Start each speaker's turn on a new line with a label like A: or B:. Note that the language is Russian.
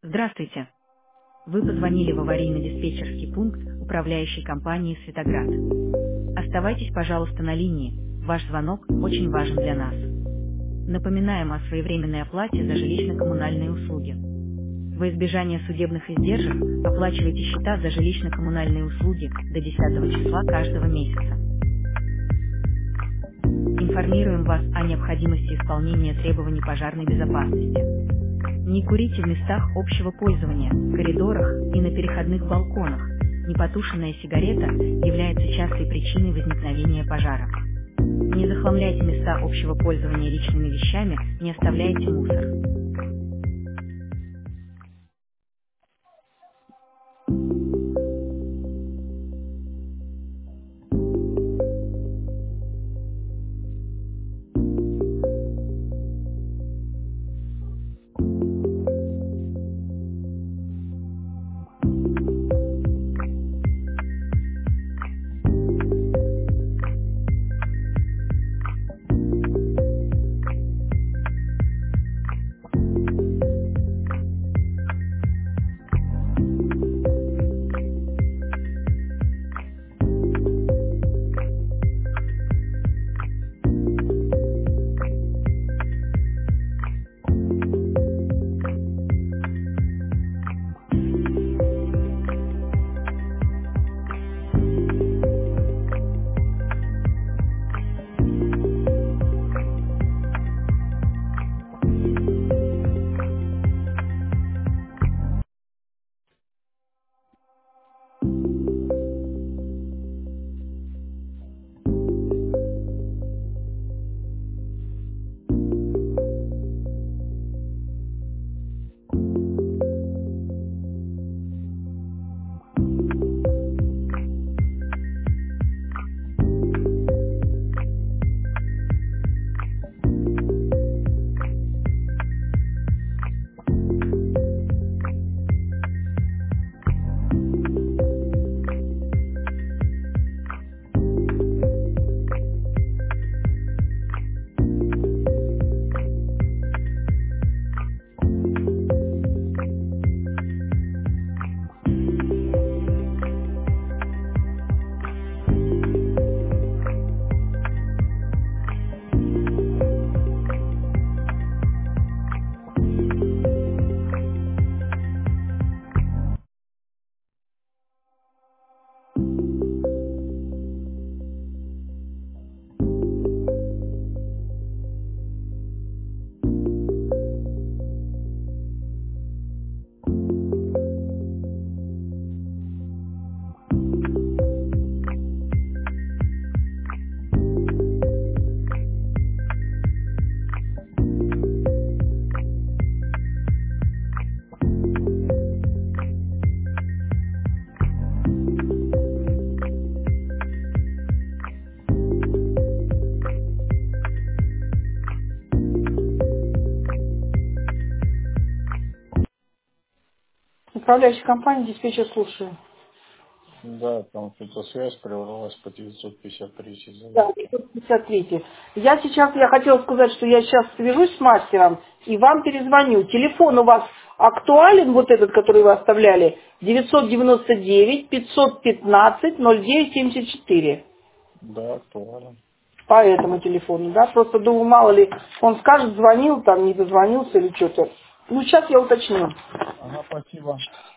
A: Здравствуйте. Вы позвонили в аварийно-диспетчерский пункт управляющей компании «Светоград». Оставайтесь, пожалуйста, на линии. Ваш звонок очень важен для нас. Напоминаем о своевременной оплате за жилищно-коммунальные услуги. Во избежание судебных издержек оплачивайте счета за жилищно-коммунальные услуги до 10 числа каждого месяца. Информируем вас о необходимости исполнения требований пожарной безопасности. Не курите в местах общего пользования, коридорах и на переходных балконах. Непотушенная сигарета является частой причиной возникновения пожара. Не захламляйте места общего пользования личными вещами, не оставляйте мусор.
B: Управляющая компания, диспетчер, слушаю.
C: Да, там что-то связь прервалась по 953
B: Да,
C: заявке.
B: 553. Я хотела сказать, что я сейчас свяжусь с мастером и вам перезвоню. Телефон у вас актуален, вот этот, который вы оставляли, 999-515-0974.
C: Да, актуален.
B: По этому телефону, да? Просто думаю, мало ли, он скажет, звонил, там, не дозвонился или что-то. Ну, сейчас я уточню.
C: Ага, спасибо.